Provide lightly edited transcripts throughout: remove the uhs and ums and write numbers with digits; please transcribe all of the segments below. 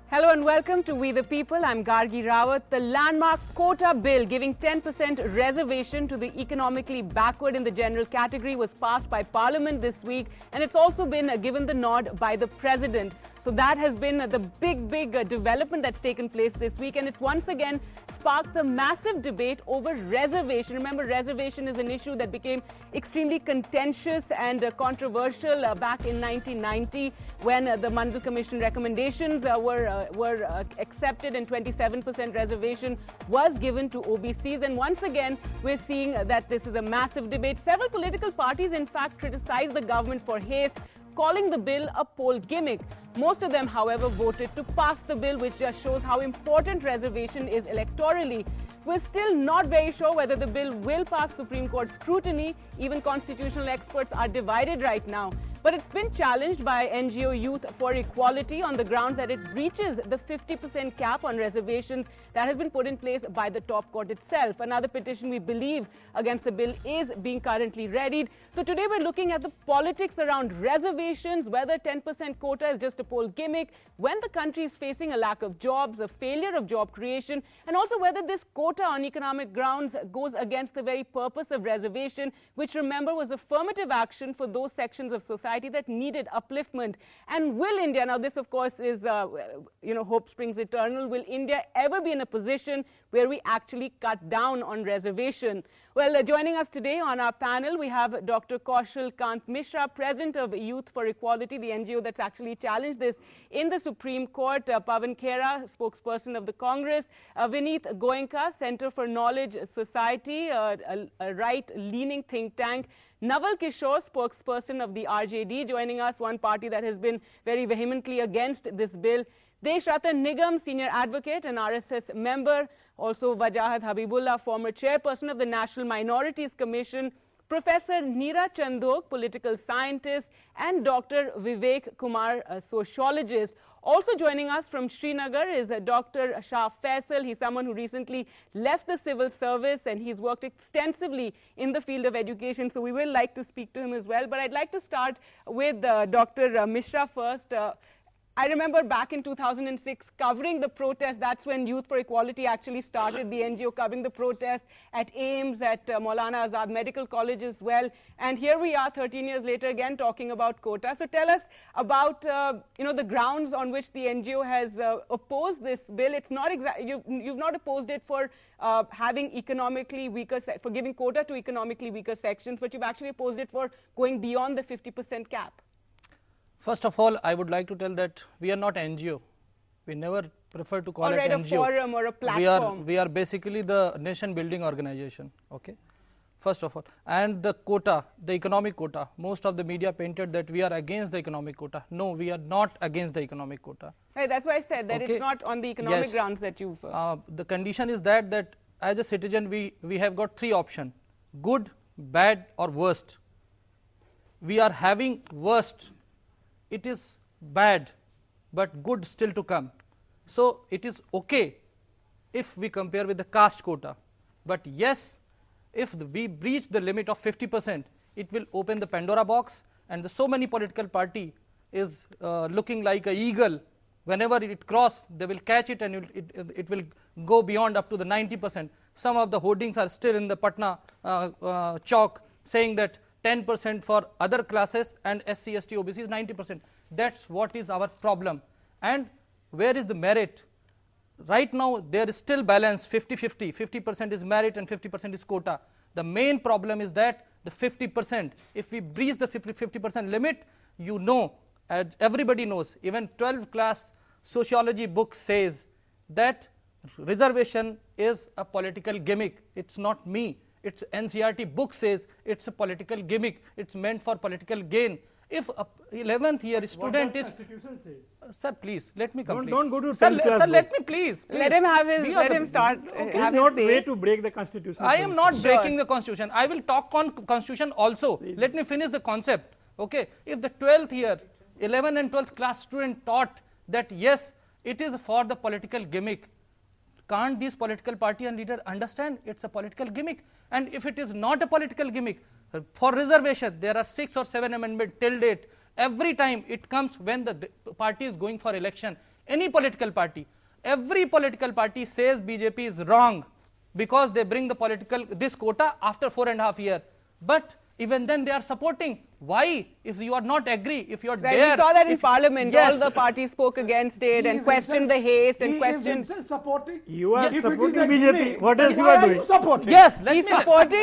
Hello and welcome to We the People. I'm Gargi Rawat. The landmark quota bill giving 10% reservation to the economically backward in the general category was passed by Parliament this week, and it's also been given the nod by the President. So that has been the big development that's taken place this week, and it's once again sparked the massive debate over reservation. Remember, reservation is an issue that became extremely contentious and controversial back in 1990 when the Mandal Commission recommendations were accepted and 27% reservation was given to OBCs. And once again, we're seeing that this is a massive debate. Several political parties, in fact, criticized the government for haste, calling the bill a poll gimmick. Most of them, however, voted to pass the bill, which just shows how important reservation is electorally. We're still not very sure whether the bill will pass Supreme Court scrutiny. Even constitutional experts are divided right now. But it's been challenged by NGO Youth for Equality on the grounds that it breaches the 50% cap on reservations that has been put in place by the top court itself. Another petition, we believe, against the bill is being currently readied. So today we're looking at the politics around reservations, whether 10% quota is just a poll gimmick, when the country is facing a lack of jobs, a failure of job creation, and also whether this quota on economic grounds goes against the very purpose of reservation, which, remember, was affirmative action for those sections of society that needed upliftment. And will India, now this of course is, hope springs eternal, will India ever be in a position where we actually cut down on reservation? Well, joining us today on our panel, we have Dr. Kaushal Kant Mishra, President of Youth for Equality, the NGO that's actually challenged this in the Supreme Court, Pawan Khera, spokesperson of the Congress, Vineet Goenka, Center for Knowledge Society, a right-leaning think tank, Naval Kishore, spokesperson of the RJD, joining us, one party that has been very vehemently against this bill, Desh Ratan Nigam, senior advocate and RSS member, also Wajahat Habibullah, former chairperson of the National Minorities Commission, Professor Neera Chandok, political scientist, and Dr. Vivek Kumar, a sociologist. Also joining us from Srinagar is Dr. Shah Faisal. He's someone who recently left the civil service and he's worked extensively in the field of education. So we will like to speak to him as well. But I'd like to start with Dr. Mishra first. I remember back in 2006 covering the protest. That's when Youth for Equality actually started, the NGO covering the protest at AIMS, at Maulana Azad Medical College as well. And here we are 13 years later again talking about quota. So tell us about the grounds on which the NGO has opposed this bill. It's not you've not opposed it for having economically weaker, for giving quota to economically weaker sections, but you've actually opposed it for going beyond the 50% cap. First of all, I would like to tell that we are not NGO. We never prefer to call it NGO. A forum or a platform. We are basically the nation building organization. Okay. First of all, and the quota, the economic quota, most of the media painted that we are against the economic quota. No, we are not against the economic quota. Hey, that's why I said that it's not on the economic grounds that you've... the condition is that as a citizen, we have got three options: good, bad or worst. We are having worst. It is bad, but good still to come. So it is okay if we compare with the caste quota. But yes, if we breach the limit of 50%, it will open the Pandora box, and so many political party is looking like an eagle. Whenever it cross, they will catch it and it will go beyond up to the 90%. Some of the hoardings are still in the Patna chalk saying that 10% for other classes and SC, ST, OBC is 90%. That's what is our problem. And where is the merit? Right now, there is still balance 50-50. 50% is merit and 50% is quota. The main problem is that the 50%, if we breach the 50% limit, as everybody knows, even 12th class sociology book says that reservation is a political gimmick. It's not me. It's NCERT book says it's a political gimmick. It's meant for political gain. If a 11th year student is... Constitution says? Sir, please, let me complete. Don't go to 10th class. Sir, let me please. Let him have his, let him start. It is not way to break the Constitution. I am not breaking the Constitution. I will talk on Constitution also. Please. Let me finish the concept. Okay. If the 12th year, 11th and 12th class student taught that yes, it is for the political gimmick, can't these political party and leaders understand it's a political gimmick? And if it is not a political gimmick, for reservation, there are 6 or 7 amendments till date. Every time it comes when the party is going for election, any political party. Every political party says BJP is wrong because they bring this quota after 4.5 years. But even then they are supporting. Why? If you are not agree, if you are there. We saw that in Parliament, all the parties spoke against it and questioned the haste and questioned. He is supporting. You are supporting BJP. What else you are doing? Yes, he's supporting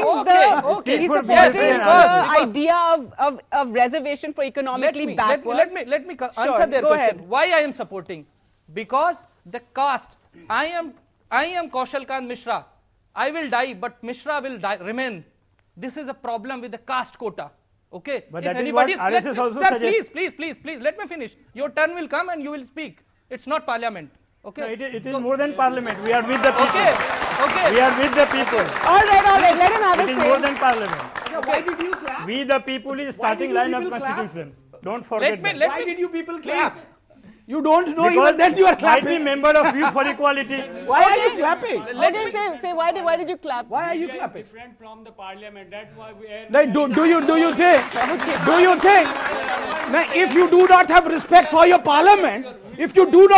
the idea of reservation for economically backward. Let me answer their question. Why I am supporting? Because the caste. I am Kaushal Kant Mishra. I will die, but Mishra will remain. This is a problem with the caste quota. Okay. But that is what RSS also suggests. Please, let me finish. Your turn will come and you will speak. It's not parliament. Okay. No, it is more than parliament. We are with the people. Okay. We are with the people. All right. Let him have it. It is more than parliament. Why did you clap? We the people is starting line of constitution. Don't forget that. Why did you people clap? You don't know because even then you are clapping. Might be member of Youth for Equality. Why are you clapping? Let him say why did you clap? Why are you clapping? Different from the parliament. That's why we are. Do you think that if you do not have respect for your parliament, then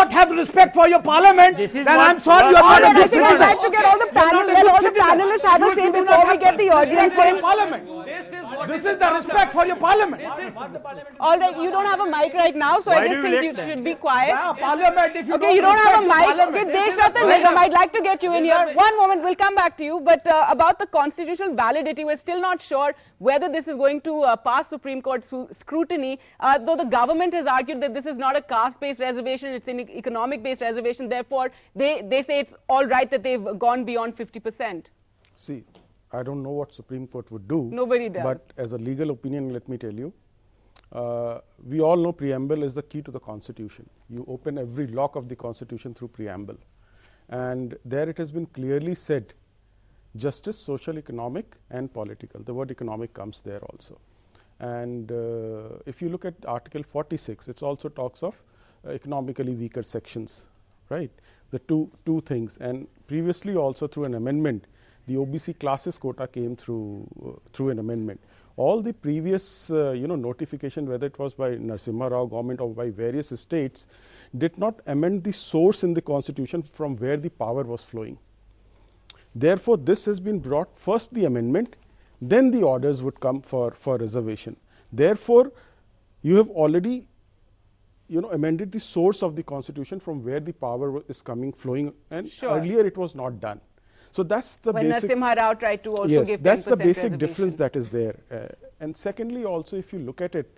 I'm sorry you are not a I think I'd like to get all the panelists have a say before we get the audience in. Parliament. This is the respect for your parliament. All right, you don't have a mic right now, so I just think you should be quiet. Parliament, if you don't have a mic. Okay, Deshratan Nigam, I'd like to get you in here. One moment, we'll come back to you. But about the constitutional validity, we're still not sure whether this is going to pass Supreme Court scrutiny, though the government has argued that this is not a caste-based reservation, it's an economic-based reservation. Therefore, they say it's all right that they've gone beyond 50%. See, I don't know what Supreme Court would do. Nobody does. But as a legal opinion, let me tell you, we all know preamble is the key to the Constitution. You open every lock of the Constitution through preamble. And there it has been clearly said, justice, social, economic and political. The word economic comes there also. And if you look at Article 46, it also talks of economically weaker sections, right? The two things. And previously also through an amendment, the OBC classes quota came through an amendment. All the previous notification, whether it was by Narasimha Rao government or by various states, did not amend the source in the Constitution from where the power was flowing. Therefore, this has been brought, first the amendment, then the orders would come for reservation. Therefore, you have already amended the source of the Constitution from where the power is flowing, and earlier it was not done. So that's the basic. When Narasimha Rao tried to also give 10% that's the basic difference that is there. And secondly, also if you look at it,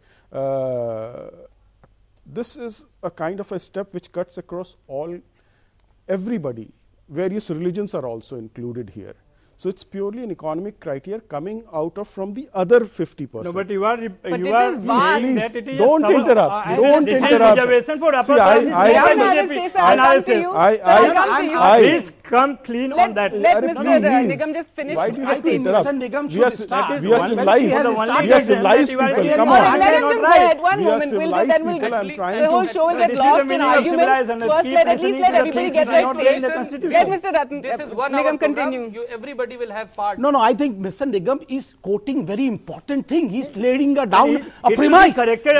this is a kind of a step which cuts across everybody. Various religions are also included here. So it's purely an economic criteria coming out of from the other 50%. No, but you are don't interrupt. Don't interrupt. Please come clean on that. Let Mr. Nigam just finish. Why do you have to interrupt? Mr. Nigam We are civilized people. Come on. Let him just go ahead. One moment. Then the whole show will get lost in arguments. First, at least let everybody get their say. Let Mr. Nigam continue. Everybody will have part. No, I think Mr. Nigam is quoting very important thing. He's laying down a premise.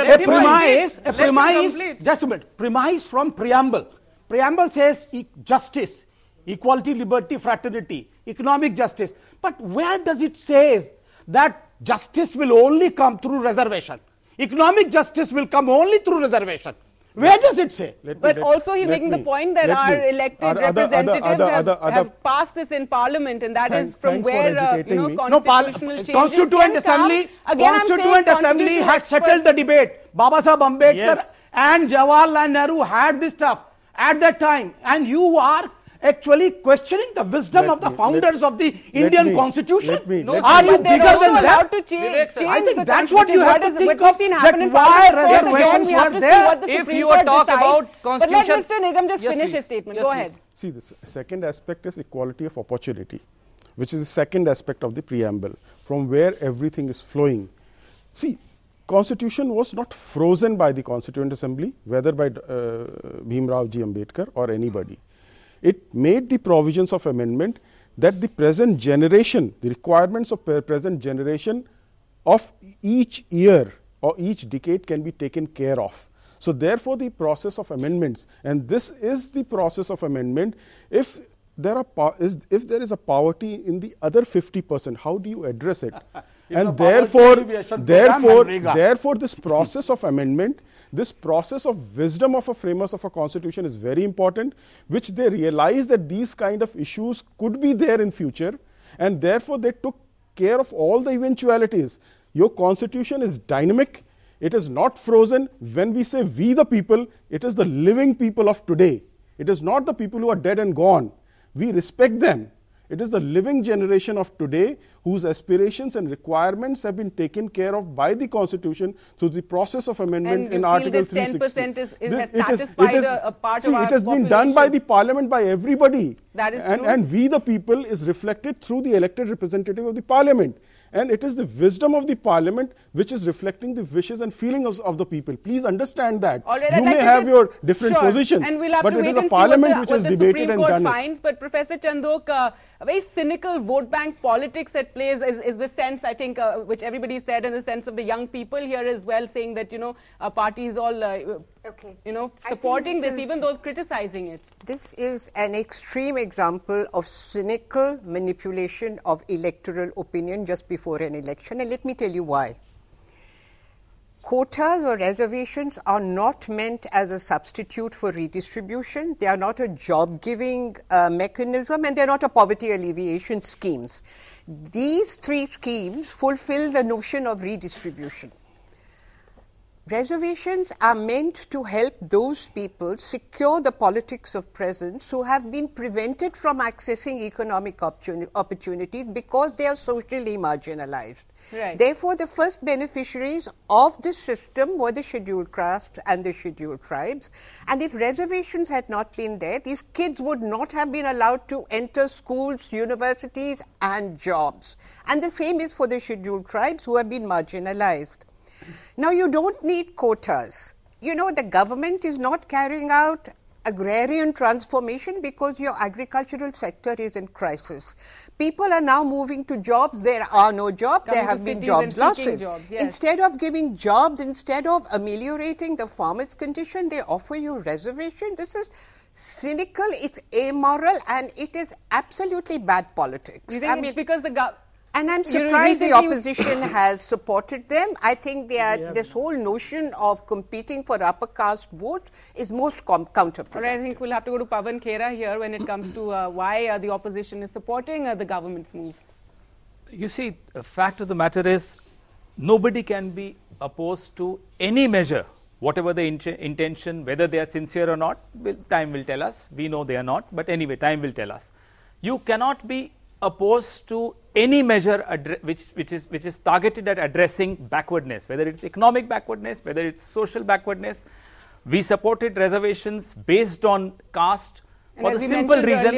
Just a minute. Premise from preamble. Preamble says justice, equality, liberty, fraternity, economic justice. But where does it say that justice will only come through reservation? Economic justice will come only through reservation. Where does it say? But also he's making the point that our elected representatives have passed this in Parliament, and that is from where constitutional changes Constituent Assembly had settled the debate. Baba Sahib Ambedkar and Jawaharlal Nehru had this stuff at that time, and you are actually questioning the wisdom of the founders of the Indian Constitution. Are you bigger than that? I think that's what you have to think of, that why reservations were there. If you talk about Constitution. But let Mr. Nigam just finish his statement. Go ahead. See, the second aspect is equality of opportunity, which is the second aspect of the preamble, from where everything is flowing. See, Constitution was not frozen by the Constituent Assembly, whether by Bhimrao Ji Ambedkar or anybody. It made the provisions of amendment that the present generation, the requirements of present generation of each year or each decade can be taken care of. So therefore, the process of amendments, and this is the process of amendment, if there is a poverty in the other 50%, how do you address it? And therefore, this process of amendment, this process of wisdom of a framers of a constitution is very important, which they realize that these kind of issues could be there in future, and therefore they took care of all the eventualities. Your constitution is dynamic. It is not frozen. When we say we the people, it is the living people of today. It is not the people who are dead and gone. We respect them. It is the living generation of today whose aspirations and requirements have been taken care of by the constitution through the process of amendment in Article 360. And you feel this 10% has satisfied a part of our population. It has been done by the parliament, by everybody. That is true. And we the people is reflected through the elected representative of the parliament. And it is the wisdom of the parliament which is reflecting the wishes and feelings of the people. Please understand that. You may have your different positions, and we'll have but to it wait is a and parliament see which has debated and done it. But Professor Chandok, a very cynical vote bank politics at play is the sense, I think, which everybody said, in the sense of the young people here as well, saying that, parties all, supporting this, even those criticizing it. This is an extreme example of cynical manipulation of electoral opinion just before an election, and let me tell you why. Quotas or reservations are not meant as a substitute for redistribution. They are not a job-giving mechanism, and they are not a poverty alleviation schemes. These three schemes fulfill the notion of redistribution. Reservations are meant to help those people secure the politics of presence who have been prevented from accessing economic opportunities because they are socially marginalized. Right. Therefore, the first beneficiaries of this system were the scheduled castes and the scheduled tribes. And if reservations had not been there, these kids would not have been allowed to enter schools, universities, and jobs. And the same is for the scheduled tribes who have been marginalized. Now, you don't need quotas. The government is not carrying out agrarian transformation because your agricultural sector is in crisis. People are now moving to jobs. There are no jobs. There have been jobs losses. Yes. Instead of giving jobs, instead of ameliorating the farmer's condition, they offer you reservation. This is cynical, it's amoral, and it is absolutely bad politics. You think it's because and I'm surprised the opposition has supported them. I think this whole notion of competing for upper caste vote is most counterproductive. All right, I think we'll have to go to Pavan Khera here when it comes to why the opposition is supporting the government's move. You see, the fact of the matter is, nobody can be opposed to any measure, whatever the intention, whether they are sincere or not. Time will tell us. We know they are not, but anyway, time will tell us. You cannot be opposed to any measure which is targeted at addressing backwardness, whether it's economic backwardness, whether it's social backwardness. We supported reservations based on caste for the simple reason.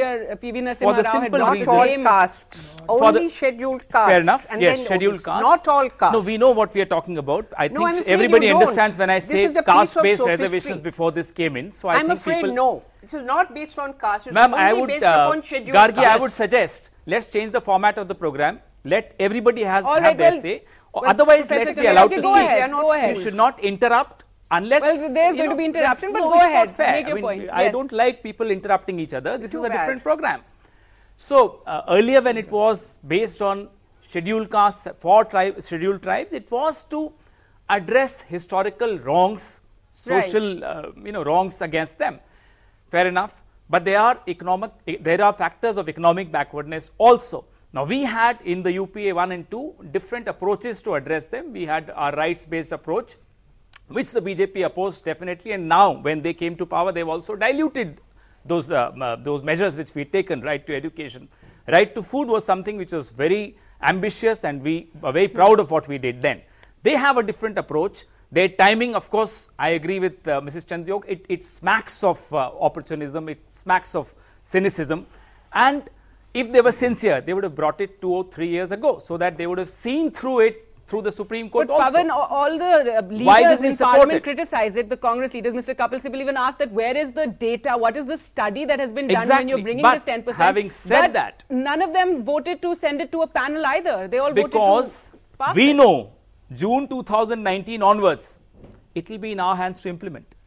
Not all castes, only scheduled castes. Fair enough. And yes, scheduled castes. Not all castes. No, we know what we are talking about. I think everybody understands when I say caste-based reservations before this came in. So I'm afraid no. This is not based on caste. Ma'am, I would, Gargi, I would suggest, let's change the format of the program. Let everybody have their say. Otherwise, let's be allowed to speak. You should not interrupt unless... Well, there's going to be interruption, but go ahead. Make your point. I don't like people interrupting each other. This is a different program. So, earlier when it was based on scheduled castes for scheduled tribes, it was to address historical wrongs, social wrongs against them. Fair enough, but there are factors of economic backwardness also. Now, we had in the UPA 1 and 2 different approaches to address them. We had our rights-based approach, which the BJP opposed definitely, and now when they came to power, they've also diluted those measures which we'd taken. Right to education, right to food was something which was very ambitious, and we were very proud of what we did then. They have a different approach. Their timing, of course, I agree with Mrs. Chandok, it smacks of opportunism, it smacks of cynicism, and if they were sincere, they would have brought it 2 or 3 years ago, so that they would have seen through it through the Supreme Court but also. Pavan, all the leaders in Parliament criticize it. The Congress leaders, Mr. Kapil Sibal, even asked that where is the data, what is the study that has been done when you're bringing this 10%? Having said that, none of them voted to send it to a panel either. They all voted to pass we it. know June 2019 onwards, it will be in our hands to implement.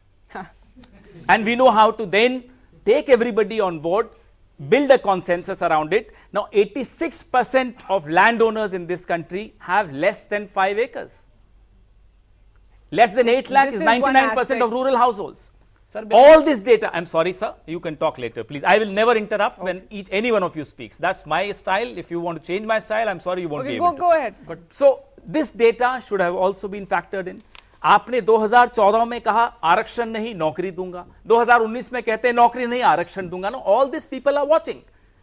And we know how to then take everybody on board, build a consensus around it. Now, 86% of landowners in this country have less than 5 acres. Less than 8 lakh is 99% of rural households. Sir, all this data, I'm sorry, sir, you can talk later, please. I will never interrupt when any one of you speaks. That's my style. If you want to change my style, I'm sorry, you won't be able to. Go ahead. But so, this data should have also been factored in. आपने 2014 में कहा आरक्षण नहीं नौकरी दूंगा, 2019 में कहते हैं नौकरी नहीं आरक्षण दूंगा. No, all these people are watching.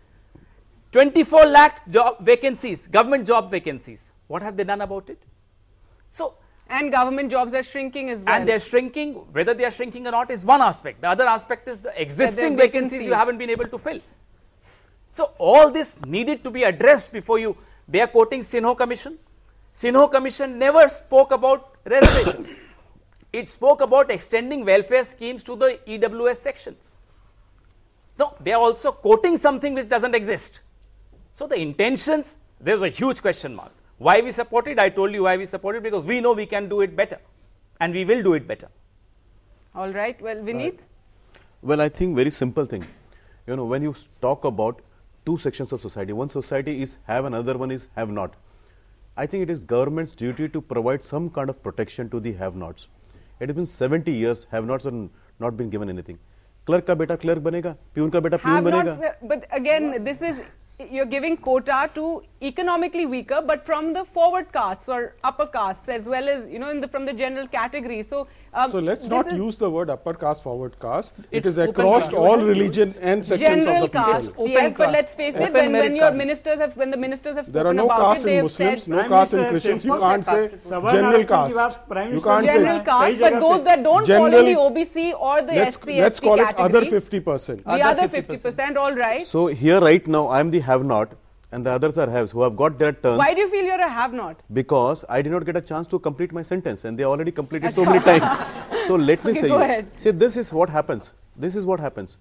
24 lakh job vacancies, government job vacancies. What have they done about it? So, and government jobs are shrinking as well. And they're shrinking. Whether they are shrinking or not is one aspect. The other aspect is the existing vacancies you haven't been able to fill. So all this needed to be addressed before you. They are quoting Sinho Commission. Sinho Commission never spoke about reservations. It spoke about extending welfare schemes to the EWS sections. No, they are also quoting something which doesn't exist. So the intentions, there's a huge question mark. Why we support it? I told you why we support it, because we know we can do it better and we will do it better. All right. Well, Vineet? Well, I think very simple thing. You know, when you talk about two sections of society, one society is have, another one is have not. I think it is government's duty to provide some kind of protection to the have-nots. It has been 70 years, have-nots have not been given anything. Clerk ka beta clerk banega, peon ka beta peon banega. But again, this is, you're giving quota to economically weaker, but from the forward castes or upper castes as well as, you know, from the general category. So let's not use the word upper caste, forward caste. It is across all religion and sections general of the people. Castes, yes, but let's face it, when your ministers have, when the ministers have spoken there are no about castes it, in Muslims, no castes in Christians. You can't say general caste. You can't general say caste, but those that don't fall in the OBC or the SC, let's call it other 50%. The other 50%, all right. So here right now, I am the have-not and the others are haves who have got their turn. Why do you feel you're a have-not? Because I did not get a chance to complete my sentence and they already completed so many times. So let me say, go ahead. See, this is what happens. This is what happens.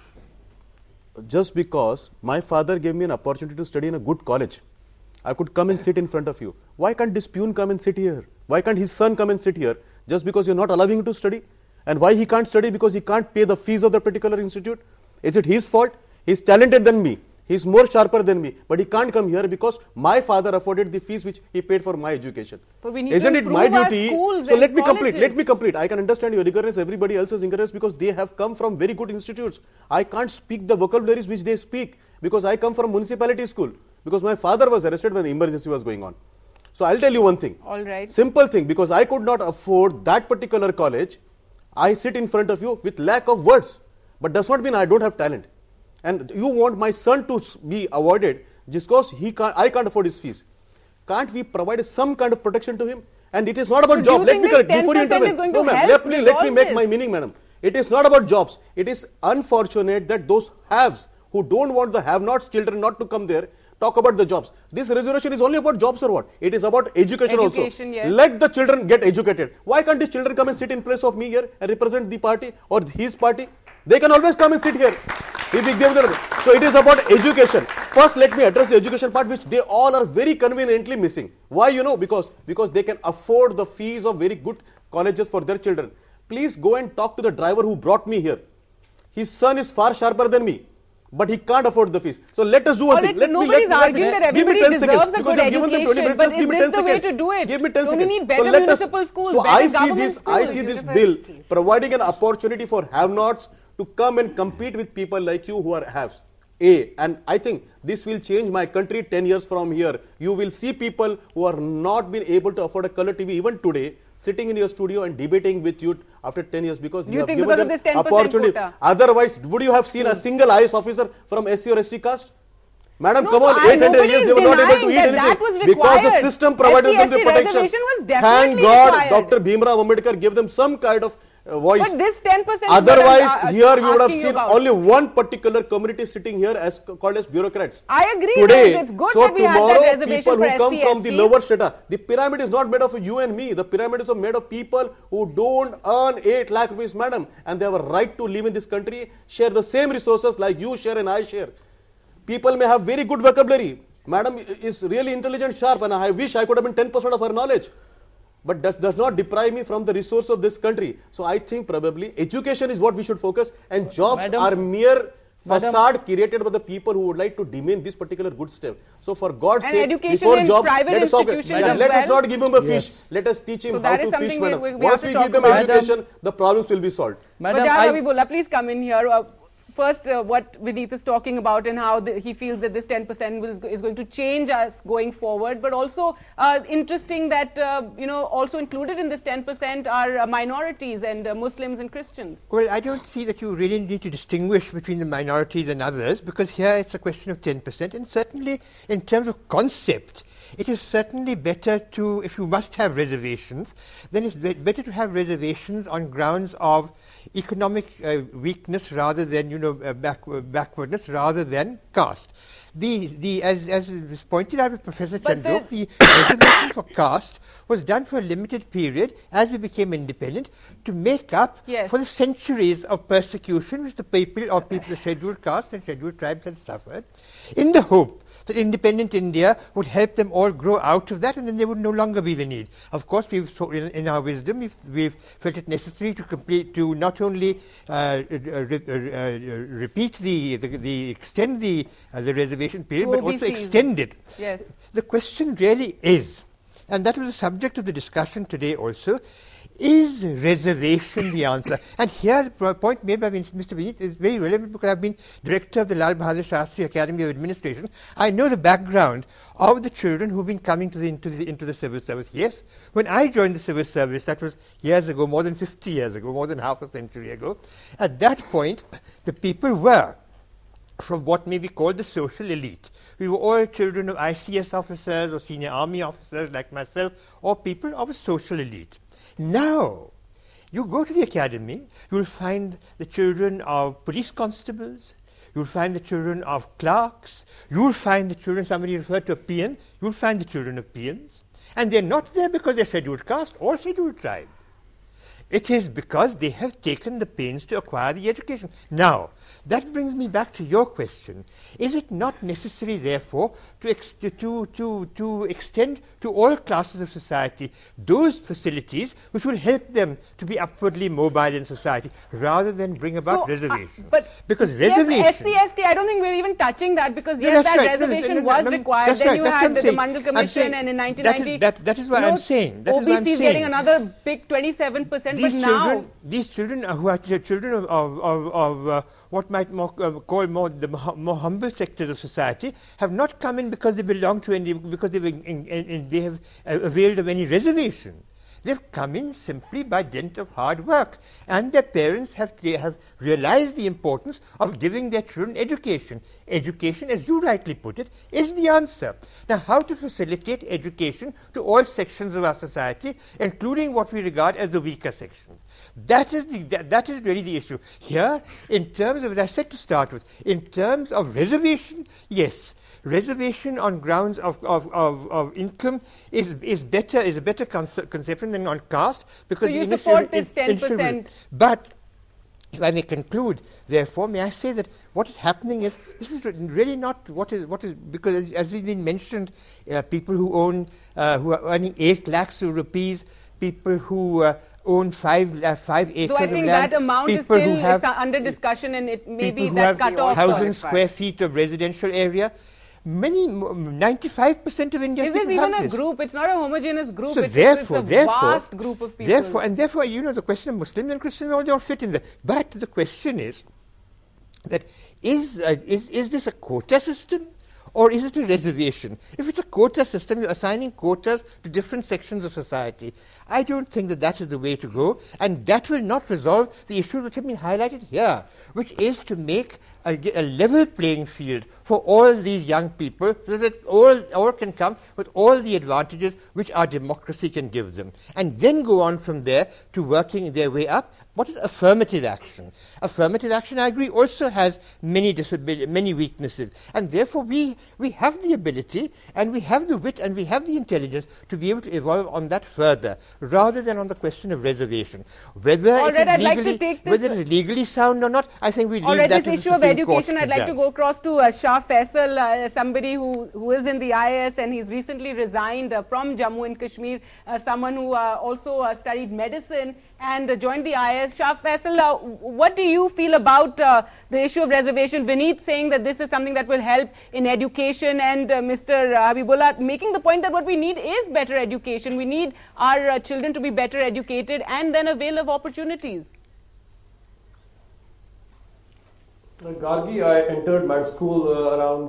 Just because my father gave me an opportunity to study in a good college, I could come and sit in front of you. Why can't this peon come and sit here? Why can't his son come and sit here? Just because you're not allowing him to study? And why he can't study? Because he can't pay the fees of the particular institute? Is it his fault? He's talented than me. He's more sharper than me, but he can't come here because my father afforded the fees which he paid for my education. But we need Isn't to it my duty? So let me colleges. complete. Let me complete. I can understand your ignorance, everybody else's ignorance, because they have come from very good institutes. I can't speak the vocabularies which they speak because I come from municipality school. Because my father was arrested when the emergency was going on. So I'll tell you one thing. All right. Simple thing, because I could not afford that particular college, I sit in front of you with lack of words. But does not mean I don't have talent. And you want my son to be awarded just because I can't afford his fees. Can't we provide some kind of protection to him? And it is not about jobs. Let me correct before you intervene. No, ma'am. Let me make my meaning, madam. It is not about jobs. It is unfortunate that those haves who don't want the have-nots children not to come there talk about the jobs. This resolution is only about jobs or what? It is about education also. Yes. Let the children get educated. Why can't these children come and sit in place of me here and represent the party or his party? They can always come and sit here. So it is about education. First, let me address the education part, which they all are very conveniently missing. Why? You know, because they can afford the fees of very good colleges for their children. Please go and talk to the driver who brought me here. His son is far sharper than me, but he can't afford the fees. So let us do one thing. Nobody's arguing that everybody deserves a good education, but is this the way to do it? Give me 10 seconds. We need better municipal schools, better government schools. I see this bill providing an opportunity for have-nots to come and compete with people like you who are haves. And I think this will change my country 10 years from here. You will see people who are not been able to afford a color TV even today sitting in your studio and debating with you after 10 years because you have given them opportunity. Quota? Otherwise, would you have seen a single IAS officer from SC or ST caste? Madam, come on, 800 years they were not able to eat anything because the system provided them the protection. Thank God Dr. Bhimrao Ambedkar gave them some kind of voice. But this 10%. Otherwise, here we would have seen only one particular community sitting here as called as bureaucrats. I agree. Today, it's good so that we tomorrow, have that reservation people who for come SC, from the lower strata, the pyramid is not made of you and me. The pyramid is made of people who don't earn 8 lakh rupees, madam, and they have a right to live in this country, share the same resources like you share and I share. People may have very good vocabulary. Madam is really intelligent, sharp, and I wish I could have been 10% of her knowledge. but does not deprive me from the resource of this country. So I think probably education is what we should focus, and jobs are mere facade created by the people who would like to demean this particular good step. So for God's sake, before job, let us not give him a fish. Let us teach him how to fish. Once we give them education, the problems will be solved. Madam, Habibullah, please come in here. First, what Vineet is talking about and how he feels that this 10% is going to change us going forward, but also interesting that also included in this 10% are minorities and Muslims and Christians. Well, I don't see that you really need to distinguish between the minorities and others, because here it's a question of 10%, and certainly in terms of concept, it is certainly better to, if you must have reservations, then it's better to have reservations on grounds of economic weakness rather than backwardness rather than caste. As was pointed out by Professor Chandok, the reservation for caste was done for a limited period as we became independent to make up for the centuries of persecution which the people of the scheduled caste and scheduled tribes had suffered, in the hope that independent India would help them all grow out of that, and then there would no longer be the need. Of course, in our wisdom, we've felt it necessary to not only extend the reservation period, but also extend it. Yes. The question really is, and that was the subject of the discussion today also, is reservation the answer? And here the point made by Mr. Vineet is very relevant, because I've been director of the Lal Bahadur Shastri Academy of Administration. I know the background of the children who've been coming into the civil service. Yes, when I joined the civil service, that was years ago, more than 50 years ago, more than half a century ago. At that point, the people were from what may be called the social elite. We were all children of ICS officers or senior army officers like myself, or people of a social elite. Now, you go to the academy, you will find the children of police constables, you will find the children of clerks, you will find the children, somebody referred to a peon, you will find the children of peons. And they're not there because they're scheduled caste or scheduled tribe. It is because they have taken the pains to acquire the education. Now, that brings me back to your question. Is it not necessary, therefore, to extend to all classes of society those facilities which will help them to be upwardly mobile in society, rather than bring about reservation? Because reservation... Yes, SC, ST, I don't think we're even touching that, because yes, that reservation was required. Then you had the Mandal Commission, and in 1990... That is what I'm saying. OBC is getting another big 27%, these children who are children of what might call the more humble sectors of society have not come in because they belong to any, because they have availed of any reservation. They've come in simply by dint of hard work, and their parents have realized the importance of giving their children education. Education, as you rightly put it, is the answer. Now, how to facilitate education to all sections of our society, including what we regard as the weaker sections? That is really the issue. Here, in terms of, as I said to start with, in terms of reservation, yes, reservation on grounds of income is a better conception than on caste, because so you support this 10%. But if I may conclude, therefore, may I say that what is happening is, this is really not what is, because as we've been mentioned, people who are earning 8 lakhs of rupees, people who own 5 acres of land. So I think that amount is still under discussion, and it may be that cut off. 1,000 square feet of residential area. 95% of India. Is it even a group? It's not a homogeneous group. So it's a vast group of people. Therefore, the question of Muslims and Christians, all they all fit in there. But the question is that is this a quota system, or is it a reservation? If it's a quota system, you're assigning quotas to different sections of society. I don't think that is the way to go, and that will not resolve the issues which have been highlighted here, which is to make a level playing field for all these young people, so that all can come with all the advantages which our democracy can give them, and then go on from there to working their way up. What is affirmative action? Affirmative action, I agree, also has many weaknesses, and therefore we have the ability, and we have the wit, and we have the intelligence to be able to evolve on that further, rather than on the question of reservation. Whether it is legally sound or not, I think we leave that to the Supreme education, I'd like to go across to Shah Faisal, somebody who is in the IAS, and he's recently resigned from Jammu and Kashmir, someone who also studied medicine and joined the IAS. Shah Faisal, what do you feel about the issue of reservation? Vineet saying that this is something that will help in education, and Mr. Habibullah making the point that what we need is better education. We need our children to be better educated and then avail of opportunities. Gargi, I entered med school around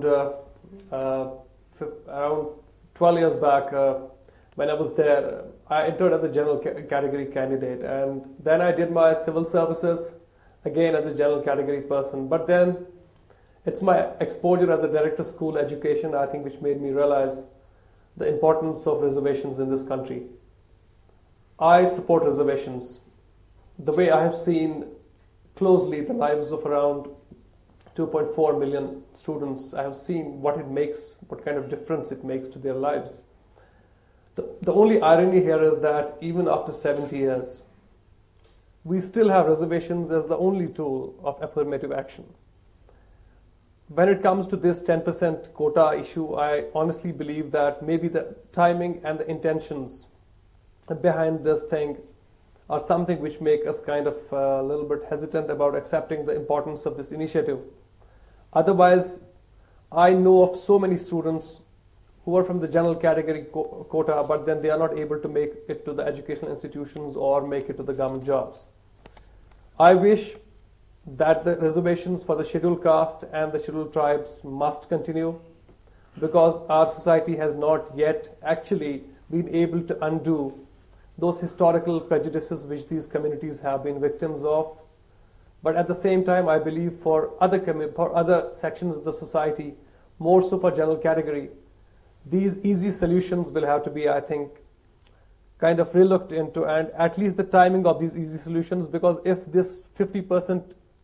12 years back. When I was there, I entered as a general category candidate, and then I did my civil services again as a general category person. But then it's my exposure as a director school education, I think, which made me realize the importance of reservations in this country. I support reservations. The way I have seen closely the lives of around 2.4 million students, I have seen what it makes, what kind of difference it makes to their lives. The only irony here is that even after 70 years, we still have reservations as the only tool of affirmative action. When it comes to this 10% quota issue, I honestly believe that maybe the timing and the intentions behind this thing are something which make us kind of a little bit hesitant about accepting the importance of this initiative. Otherwise, I know of so many students who are from the general category quota, but then they are not able to make it to the educational institutions or make it to the government jobs. I wish that the reservations for the scheduled caste and the scheduled tribes must continue, because our society has not yet actually been able to undo those historical prejudices which these communities have been victims of. But at the same time, I believe for other sections of the society, more so for general category, these easy solutions will have to be, I think, kind of relooked into, and at least the timing of these easy solutions, because if this 50%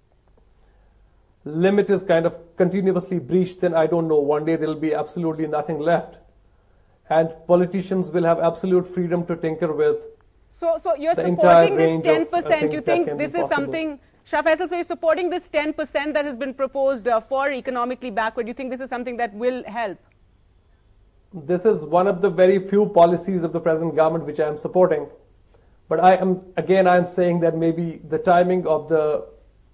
limit is kind of continuously breached, then I don't know, one day there will be absolutely nothing left. And politicians will have absolute freedom to tinker with. So you're supporting this 10%. You think this is something, Shah Faisal, so you're supporting this 10% that has been proposed for economically backward. You think this is something that will help? This is one of the very few policies of the present government which I am supporting. But I am saying that maybe the timing of the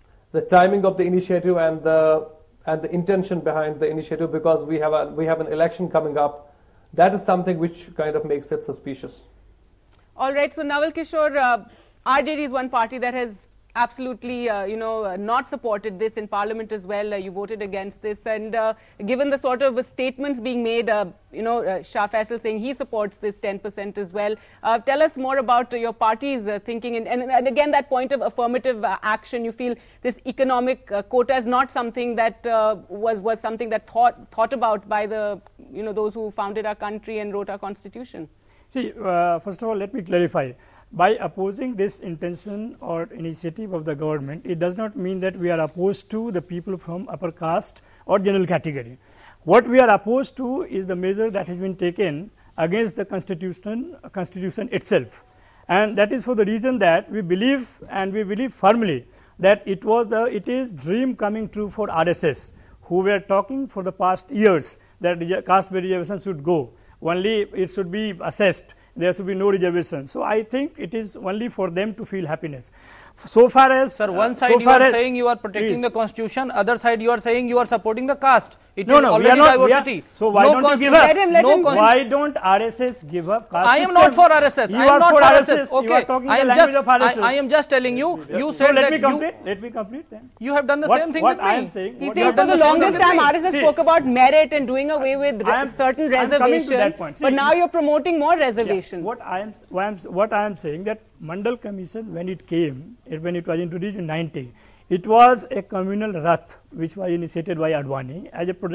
initiative and the intention behind the initiative, because we have an election coming up, that is something which kind of makes it suspicious. All right. So Naval Kishore, RJD is one party that has absolutely, not supported this in Parliament as well. You voted against this, and given the sort of statements being made, Shah Faisal saying he supports this 10% as well. Tell us more about your party's thinking, and again that point of affirmative action. You feel this economic quota is not something that was something that thought about by the those who founded our country and wrote our constitution. See, first of all, let me clarify. By opposing this intention or initiative of the government, it does not mean that we are opposed to the people from upper caste or general category. What we are opposed to is the measure that has been taken against the constitution itself, and that is for the reason that we believe, and we believe firmly, that it is dream coming true for RSS, who were talking for the past years that caste reservation should go. Only it should be assessed. There should be no reservation. So I think it is only for them to feel happiness. So far as sir, one side you are saying you are protecting the constitution, other side you are saying you are supporting the caste. It is already diversity. So why don't you give up? Why don't RSS give up caste I am not for RSS. You are not for RSS. Okay. You are talking the language of RSS. I am just telling you. You said that let me complete then. You have done the same thing with me. What I am saying. He said for the longest time RSS spoke about merit and doing away with certain reservations. But now you are promoting more reservations. What I am saying that Mandal Commission, when it came, when it was introduced in 90, it was a communal wrath which was initiated by Advani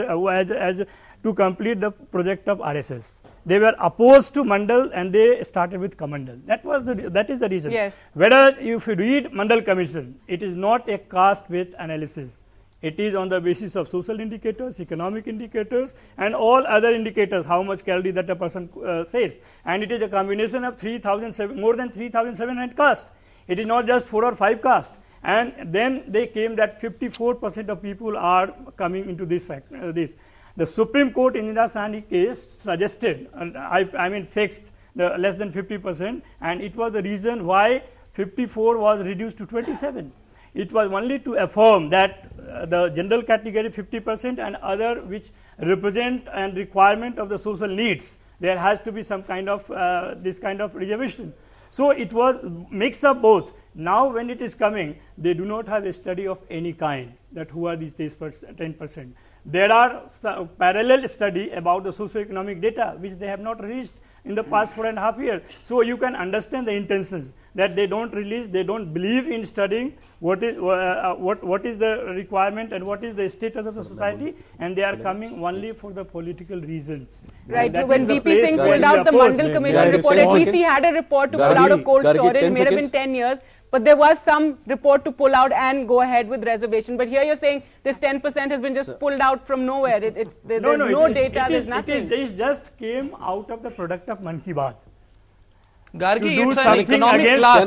as to complete the project of RSS. They were opposed to Mandal and they started with Kamandal. That is the reason. Yes. Whether if you read Mandal Commission, it is not a caste-based analysis. It is on the basis of social indicators, economic indicators, and all other indicators, how much calorie that a person says. And it is a combination of more than 3,700 castes. It is not just 4 or 5 castes. And then they came that 54% of people are coming into this this. The Supreme Court in Indira Sahni case suggested, fixed the less than 50%, and it was the reason why 54 was reduced to 27. It was only to affirm that the general category 50% and other which represent and requirement of the social needs, there has to be some kind of this kind of reservation. So it was mix of both. Now when it is coming, they do not have a study of any kind that who are these 10%. There are parallel study about the socio-economic data which they have not released in the past 4.5 years. So you can understand the intentions that they don't release, they don't believe in studying what is the requirement and what is the status of the society, and they are coming only for the political reasons. Right. So when VP Singh pulled out the Mandal Commission report, at least he had a report to pull out of cold storage. It may have been 10 years, but there was some report to pull out and go ahead with reservation. But here you're saying this 10% has been just pulled out from nowhere. There's no data, there's nothing. It just came out of the product of Mann Ki Baat. Gargi, it's an economic class.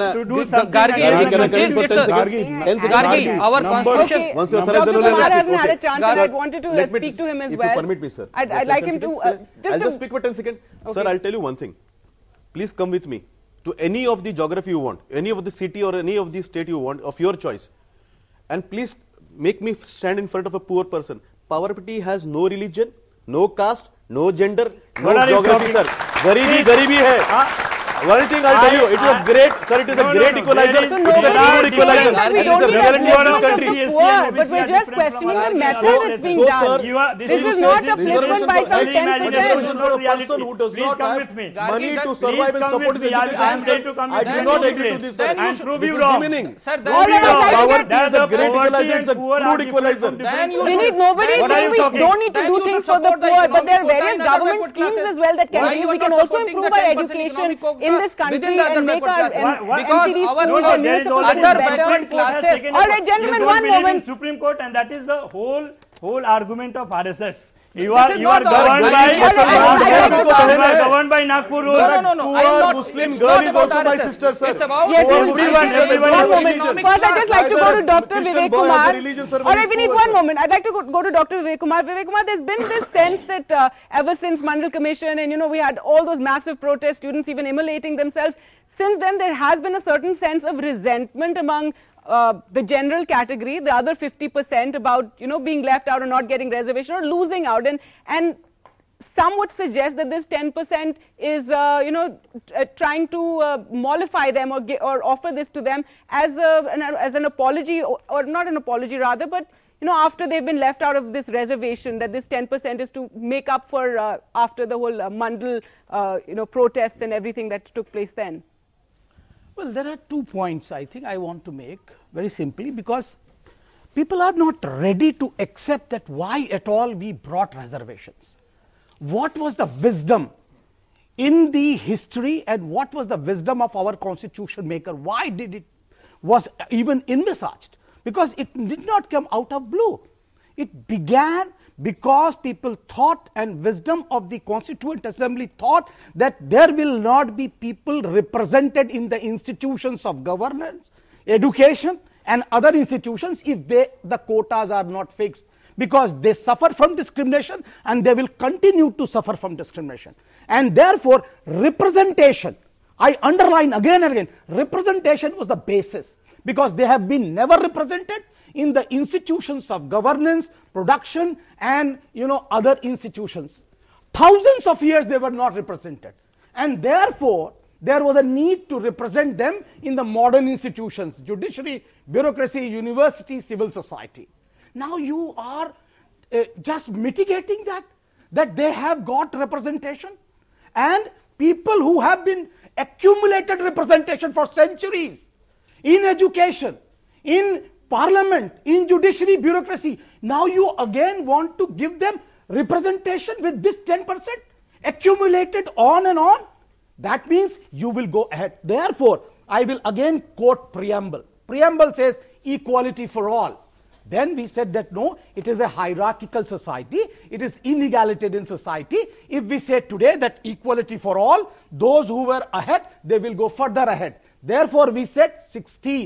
Gargi, our constitution. Once Dr. Kumar hasn't had a chance, and I wanted to speak to him as well. If you permit me, sir. I'd like him to. I'll just speak for 10 seconds. Sir, I'll tell you one thing. Please come with me to any of the geography you want, any of the city or any of the state you want of your choice. And please make me stand in front of a poor person. Poverty has no religion, no caste, no gender, no geography, sir. Garibi hai. One thing I'll tell you, it is a great, sir, it is a great equalizer. It is a good equalizer. We don't need a country. But we're just questioning the method it's being done. This is not a placement by some 10%. For a person who does not have money to survive and support his education, I do not agree to this, sir. And prove you This is wrong. demeaning. Sir, poverty is a great equalizer, it's a crude equalizer. Nobody is saying we don't need to do things for the poor, but there are various government schemes as well that can be used. We can also improve our education in this country and make our MCD schools and municipal backward classes. All right, gentlemen, one moment. Supreme Court, and that is the whole argument of RSS. You are governed by Nagpur rules. Poor Muslim girl is also my sister, sir. Yes, everyone. First, I'd just like to go to Dr. Vivek Kumar. All right, we need one moment. I'd like to go to Dr. Vivek Kumar. Vivek Kumar, there's been this sense that ever since Mandal Commission and, we had all those massive protests, students even immolating themselves. Since then, there has been a certain sense of resentment among the general category, the other 50% about, being left out or not getting reservation or losing out. And some would suggest that this 10% is, trying to mollify them or offer this to them as an apology or not an apology rather, but, after they've been left out of this reservation, that this 10% is to make up for after the whole Mandal, protests and everything that took place then. Well, there are 2 points I think I want to make very simply, because people are not ready to accept that why at all we brought reservations. What was the wisdom in the history and what was the wisdom of our constitution maker? Why did it was even envisaged? Because it did not come out of blue. It began because people thought, and wisdom of the Constituent Assembly thought, that there will not be people represented in the institutions of governance, education and other institutions if the quotas are not fixed, because they suffer from discrimination and they will continue to suffer from discrimination. And therefore, representation, I underline again and again, representation was the basis, because they have been never represented in the institutions of governance, production and other institutions. Thousands of years they were not represented, and therefore there was a need to represent them in the modern institutions, judiciary, bureaucracy, university, civil society. Now you are just mitigating that they have got representation, and people who have been accumulated representation for centuries in education, in parliament, in judiciary, bureaucracy. Now you again want to give them representation with this 10% accumulated on and on. That means you will go ahead. Therefore, I will again quote preamble. Preamble says equality for all. Then we said that no, it is a hierarchical society, it is inegalitarian society. If we say today that equality for all, those who were ahead, they will go further ahead. Therefore, we said 16.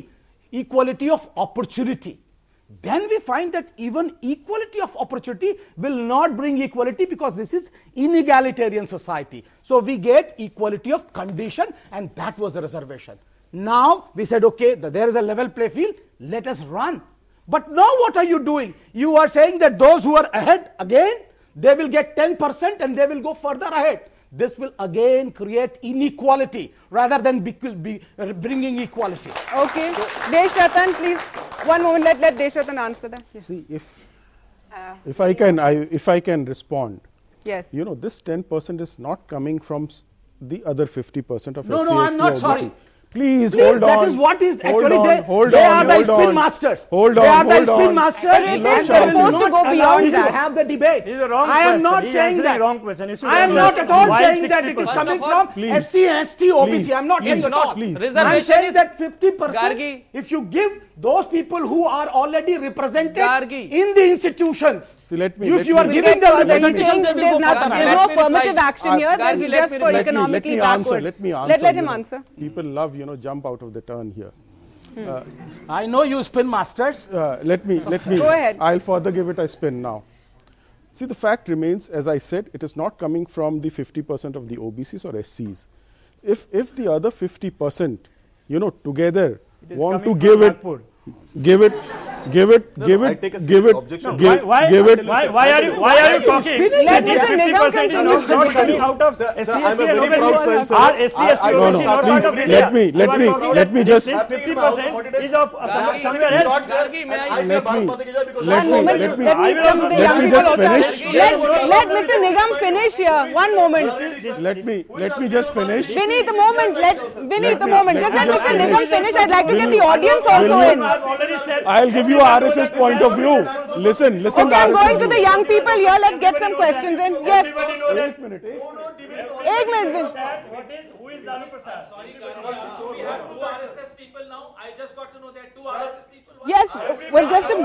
equality of opportunity. Then we find that even equality of opportunity will not bring equality, because this is inegalitarian society. So we get equality of condition, and that was the reservation. Now we said, okay, there is a level play field, let us run. But now what are you doing? You are saying that those who are ahead, again, they will get 10% and they will go further ahead. This will again create inequality rather than bringing equality. Okay. Deshratan, please. One moment, let Deshratan answer that. Yes. See, if I can respond. Yes. You know, this 10% is not coming from the other 50% of No, I'm not sorry. Please hold on. That is what is actually they are the spin masters. Hold on. They are the spin masters. It is supposed to go beyond that. Have the debate. This is a wrong I am not saying that. Wrong question. I am not at all saying that it is coming from SC, ST, OBC. I am not saying at all. I am saying that 50%, if you give those people who are already represented in the institutions, if you are giving them representation, there is no affirmative action here. This is just for economically backward. Let me answer. Let him answer. People love, jump out of the turn here. I know you spin masters. Let me. Go ahead. I'll further give it a spin now. See, the fact remains, as I said, it is not coming from the 50% of the OBCs or SCs. If the other 50%, together want to give it. Give it. Why are you talking? Let This 50% is not coming out of SC, ST and OBC. Are SC, ST, OBC not part of India? Let me just. This 50% is of somewhere else. Let me just finish. Let Mr. Nigam finish here. One moment. Let me just finish. Beneath the moment. Just let Mr. Nigam finish. I'd like to get the audience also in. I'll give you RSS point of view. Listen. Okay, I'm going to the young people here. Let's get some questions in. Yes. Wait a minute. Who is Lalu Prasad? Sorry, we have two RSS people now. I just got to know there are two RSS people. Yes, well, just a...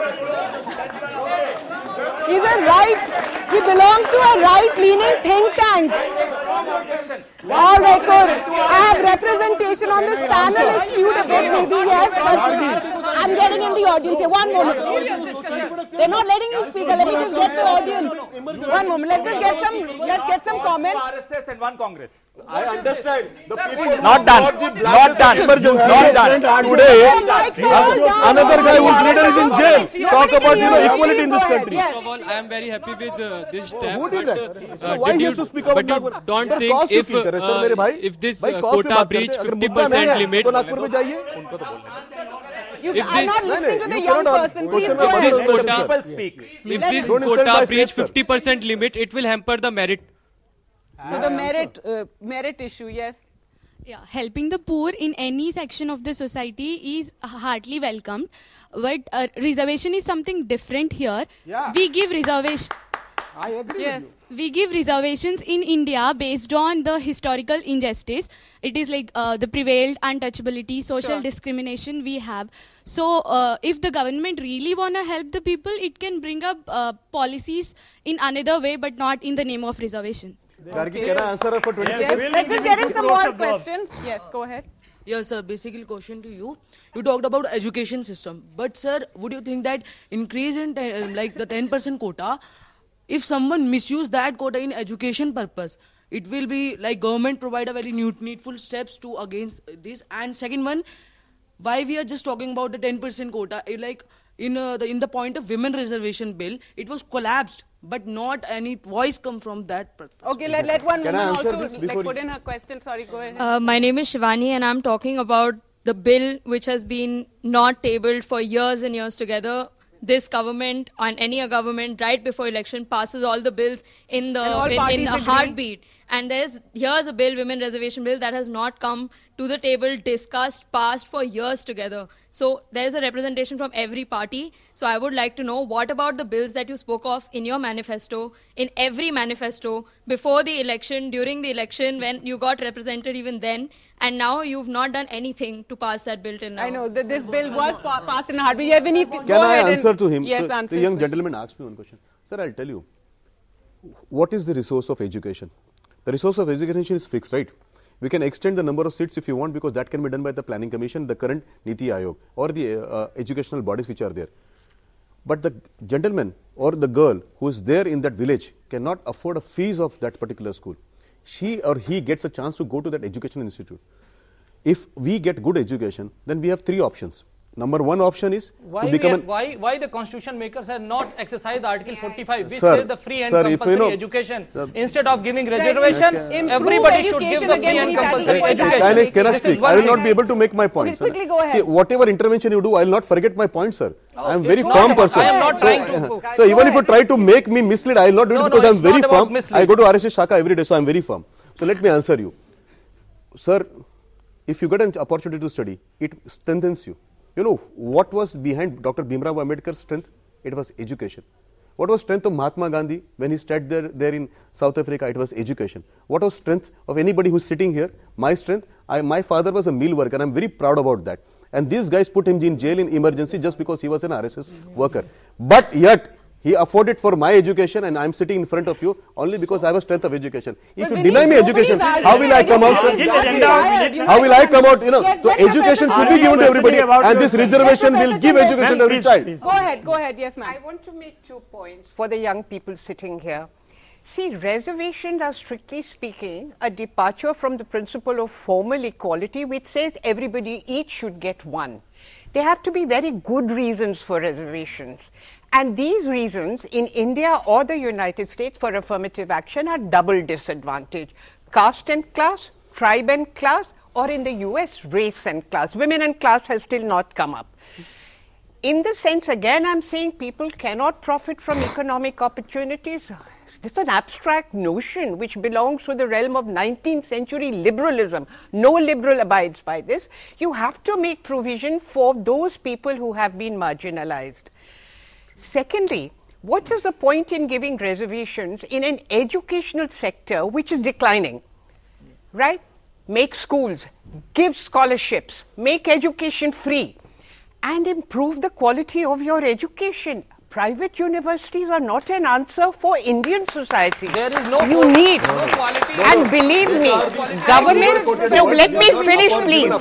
He's a right... He belongs to a right-leaning think tank. All right, so I have representation on this panel is skewed a bit, maybe, yes, but I'm getting in the audience here. One moment. They're not letting you speak. Let me just get the audience. One moment. Let's get some comments. RSS and one Congress. I understand. The people not done. Emergency. Not done. Today, another guy whose leader is in jail. Talk about equality in this country. First of all, I am very happy with this step. Who did that? Why he has to speak out? But you don't think if this quota breach 50% limit. I'm not listening to the young person. Please go ahead. If this quota breach 50% limit, it will hamper the merit. So the merit issue, yes. Yeah, helping the poor in any section of the society is heartily welcomed, but reservation is something different here. Yeah. We give reservation. I agree with you. We give reservations in India based on the historical injustice. It is like the prevailed untouchability, social discrimination we have. So if the government really want to help the people, it can bring up policies in another way, but not in the name of reservation. Gargi, can I answer for 20 seconds? Yes, let's get in some more questions. Yes, go ahead. Yes, sir. Basically, question to you. You talked about education system, but sir, would you think that increase in like the 10% quota, if someone misuse that quota in education purpose, it will be like government provide a very needful steps to against this. And second one, why we are just talking about the 10% quota? Like in the point of women reservation bill, it was collapsed, but not any voice come from that purpose. Okay, let one woman also put in her question. Sorry, go ahead. My name is Shivani, and I'm talking about the bill which has been not tabled for years and years together. This government and any other government right before election passes all the bills in a heartbeat. And here's a bill, women reservation bill, that has not come to the table, discussed, passed for years together. So there's a representation from every party. So I would like to know, what about the bills that you spoke of in your manifesto, in every manifesto, before the election, during the election, when you got represented even then, and now you've not done anything to pass that bill till now. I know, this bill was passed in a heartbeat. Yeah, can I answer to him? Yes, so the young gentleman asked me one question. Sir, I'll tell you, what is the resource of education? The resource of education is fixed, right? We can extend the number of seats if you want, because that can be done by the Planning Commission, the current Niti Aayog, or the educational bodies which are there. But the gentleman or the girl who is there in that village cannot afford a fees of that particular school. She or he gets a chance to go to that education institute. If we get good education, then we have three options. Number one option is why the constitution makers have not exercised Article 45, which says the free and compulsory education. Instead of giving reservation, everybody should give the free and compulsory education. Can I speak? I will not be able to make my point. Quickly go ahead. See, whatever intervention you do, I will not forget my point, sir. I am very firm person. I am not trying to. So even if you try to make me mislead, I will not do it, because I am very firm. I go to RSS Shaka every day, so I am very firm. So let me answer you. Sir, if you get an opportunity to study, it strengthens you. You know what was behind Dr. Bhimrao Ambedkar's strength? It was education. What was strength of Mahatma Gandhi when he stayed there in South Africa? It was education. What was strength of anybody who's sitting here? My strength, my father was a mill worker, and I'm very proud about that. And these guys put him in jail in emergency just because he was an RSS worker. But yet, he afforded for my education, and I am sitting in front of you only because I have a strength of education. If you deny me education, how will I come out, sir? How will I come out? You know, so education should be given to everybody, and this reservation will give education to every child. Go ahead, yes ma'am. I want to make 2 points for the young people sitting here. See, reservations are strictly speaking a departure from the principle of formal equality, which says everybody each should get one. There have to be very good reasons for reservations. And these reasons in India or the United States for affirmative action are double disadvantage. Caste and class, tribe and class, or in the US, race and class. Women and class has still not come up. In the sense, again, I'm saying people cannot profit from economic opportunities. This is an abstract notion which belongs to the realm of 19th century liberalism. No liberal abides by this. You have to make provision for those people who have been marginalized. Secondly, what is the point in giving reservations in an educational sector which is declining, right? Make schools, give scholarships, make education free, and improve the quality of your education. Private universities are not an answer for Indian society. There is no quality. And believe me, government. No, let me finish, please.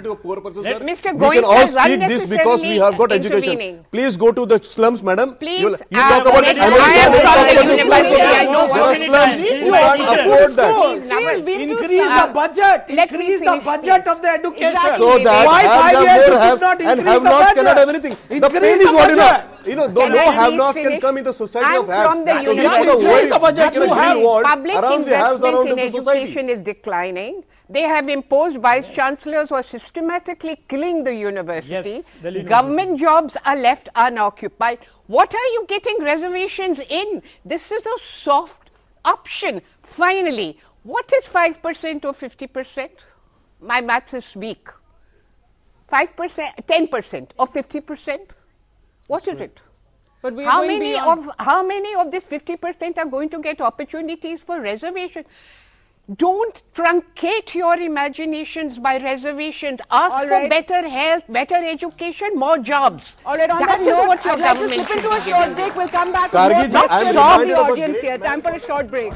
Mr. Goenka, we can all speak this because we have got education. Please go to the slums, madam. Please. You talk about American. There are slums. You can't afford that. Increase the budget. Increase the budget of the education. So that have and have not cannot have anything. The pain is what enough. You know, no have-nots can come in the society of haves. From the public investment in education is declining. They have imposed vice chancellors who are systematically killing the university. Yes, government jobs are left unoccupied. What are you getting reservations in? This is a soft option. Finally, what is 5% or 50%? My maths is weak. 5%, 10% or 50%? What is it? But how many of this 50% are going to get opportunities for reservation? Don't truncate your imaginations by reservations. Ask for better health, better education, more jobs. All right, on that note, what your government should do a short break. We'll come back. Gargi ji, I'm the audience here. Time for a short break.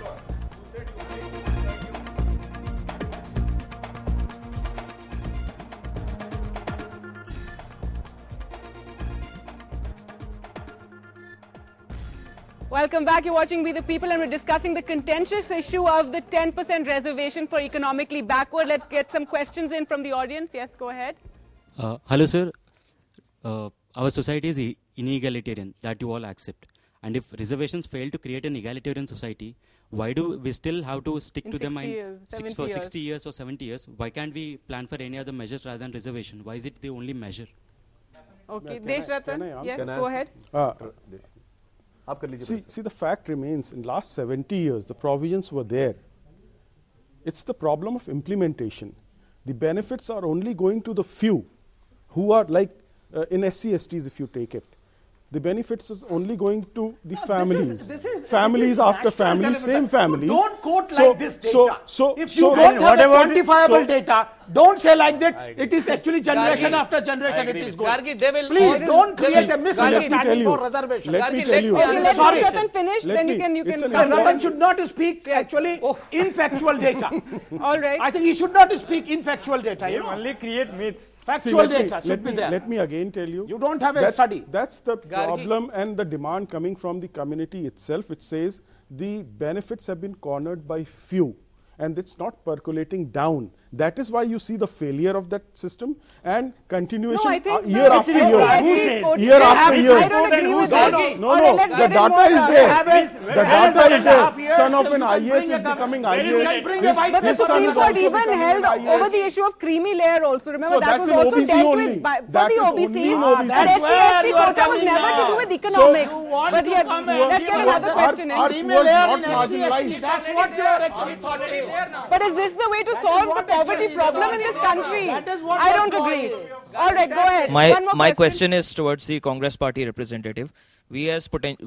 Welcome back. You're watching We the People, and we're discussing the contentious issue of the 10% reservation for economically backward. Let's get some questions in from the audience. Yes, go ahead. Hello, sir. Our society is inegalitarian, that you all accept. And if reservations fail to create an egalitarian society, why do we still have to stick to them for 60 years or 70 years? Why can't we plan for any other measures rather than reservation? Why is it the only measure? Okay, Deshratan, yes, go ahead. See, the fact remains, in last 70 years, the provisions were there. It's the problem of implementation. The benefits are only going to the few who are like in SC/STs, if you take it. The benefits is only going to the families. Families after families, same families. Don't quote like this data. If you don't have quantifiable data, Don't say like that. It is actually generation after generation it is going. Gargi, they will. Please don't create a misunderstanding for reservation. Let me tell you. Let Ratan finish, then you can. Ratan should not speak actually infactual data. All right. I think he should not speak infactual data. You only create myths. Factual data should be there. Let me again tell you. You don't have a study. That's the problem and the demand coming from the community itself, which says the benefits have been cornered by few. And it's not percolating down. That is why you see the failure of that system and continuation year after year. Year after year. I don't agree with that. No, the data is there. The data is there. Son of an IAS is becoming IAS. But the Supreme Court even held over the issue of creamy layer also. Remember, that was also dealt with by the OBC. That SC quota was never to do with economics. But yet, let's get another question in. That's what you are actually talking. But is this the way to solve the poverty problem in this country? I don't agree. All right, go ahead. My question is towards the Congress party representative. We as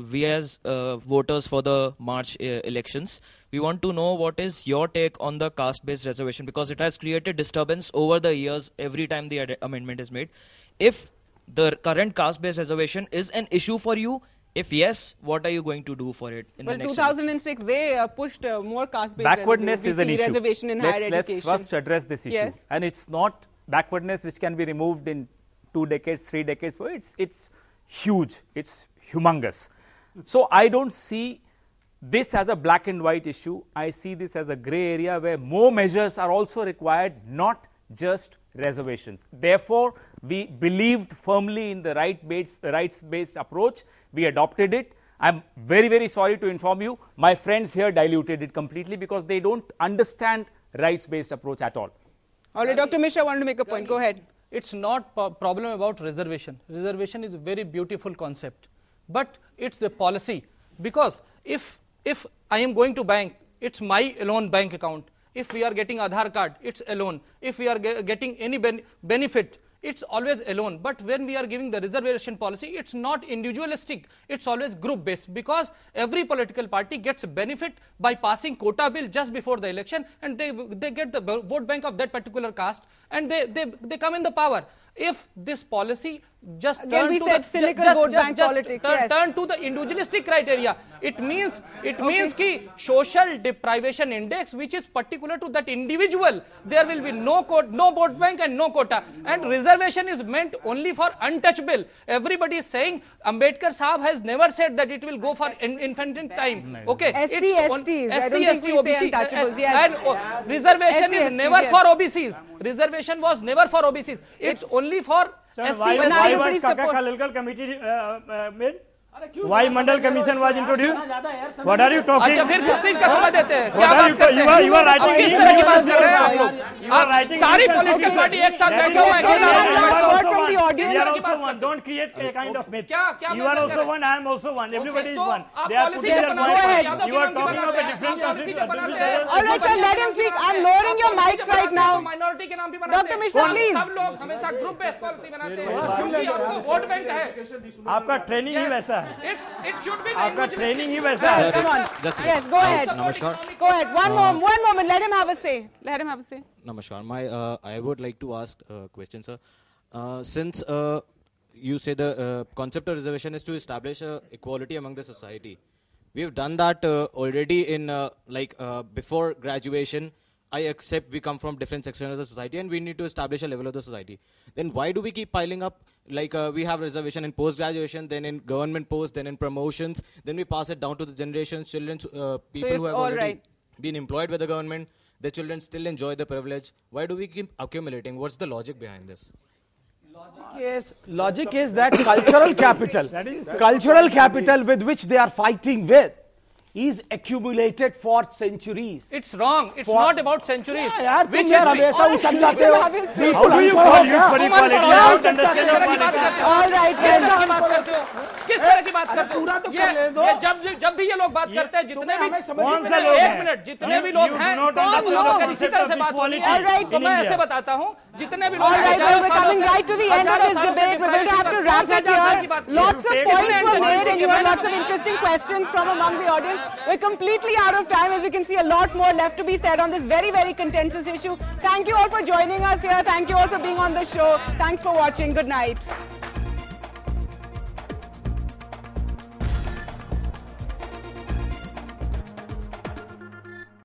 voters for the March elections, we want to know what is your take on the caste-based reservation, because it has created disturbance over the years every time the amendment is made. If the current caste-based reservation is an issue for you, if yes, what are you going to do for it in the next 2006, they pushed more caste-based backwardness is an issue. Reservation in higher education. Let's first address this issue. Yes. And it's not backwardness which can be removed in 2 decades, 3 decades. So it's huge. It's humongous. So I don't see this as a black and white issue. I see this as a grey area where more measures are also required, not just reservations. Therefore, we believed firmly in the rights-based approach. We adopted it. I'm very, very sorry to inform you, my friends here diluted it completely because they don't understand rights-based approach at all. All right, Dr. Mishra wanted to make a point. Go ahead. It's not problem about reservation. Reservation is a very beautiful concept, but it's the policy. Because if I am going to bank, it's my alone bank account. If we are getting Aadhaar card, it's alone. If we are getting any benefit, it's always alone. But when we are giving the reservation policy, it's not individualistic, it's always group based, because every political party gets a benefit by passing quota bill just before the election, and they get the vote bank of that particular caste, and they come in the power. If this policy just turn to the individualistic criteria, it means ki social deprivation index, which is particular to that individual, there will be no vote bank and no quota, and reservation is meant only for untouchable. Everybody is saying Ambedkar Sahab has never said that it will go for infant time. Okay, SC, OBC, and reservation is never for OBCs. Reservation was never for OBCs. It's only for SC. Why was Kaka Khalilkar committee made? Why Mandal Commission was introduced? What are you talking? अच्छा फिर किस चीज का समझ देते हैं? क्या बात करते हैं? You are writing. किस तरह की बात कर रहे हैं आप लोग? आप सारी पॉलिटिकल पार्टी एक साथ बैठे हुए हैं. You are also one. Don't create a kind of myth. You are also one. I am also one. Everybody is one. They are putting their point. You are talking of a different constitution. All right, sir. Let him speak. I'm lowering your mics right now. Minority के नाम भी बनाते हैं. Dr. Mishra, please. सब लोग हमेशा group based policy बनाते हैं. वोट बैंक है. आपका ट्रेनिंग ही वैसा है. It should be. आपका ट्रेनिंग ही वैसा है. Come on. Yes, go ahead. Namaskar. Go ahead. One moment. Let him have a say. Namaskar. I would like to ask a question, sir. Since you say the concept of reservation is to establish equality among the society, we have done that already in before graduation. I accept we come from different sections of the society and we need to establish a level of the society. Then why do we keep piling up? We have reservation in post-graduation, then in government post, then in promotions, then we pass it down to the generations, children, people who have already been employed by the government, their children still enjoy the privilege. Why do we keep accumulating? What's the logic behind this? Logic is that cultural capital with which they are fighting with is accumulated for centuries. It's wrong. It's not about centuries. Which is how do you call youth for equality? All right. किस तरह की बात करते हो? ये जब भी ये लोग बात करते हैं, जितने भी एक मिनट, जितने भी लोग हैं, अगर इसी तरह से बात होती है तो मैं ऐसे बताता हूँ, जितने भी लोग we're coming right to the end of this debate. We're going to have to wrap it here. Lots of points were made and you had lots of interesting questions from among the audience. We're completely out of time. As you can see, a lot more left to be said on this very, very contentious issue. Thank you all for joining us here. Thank you all for being on the show. Thanks for watching. Good night.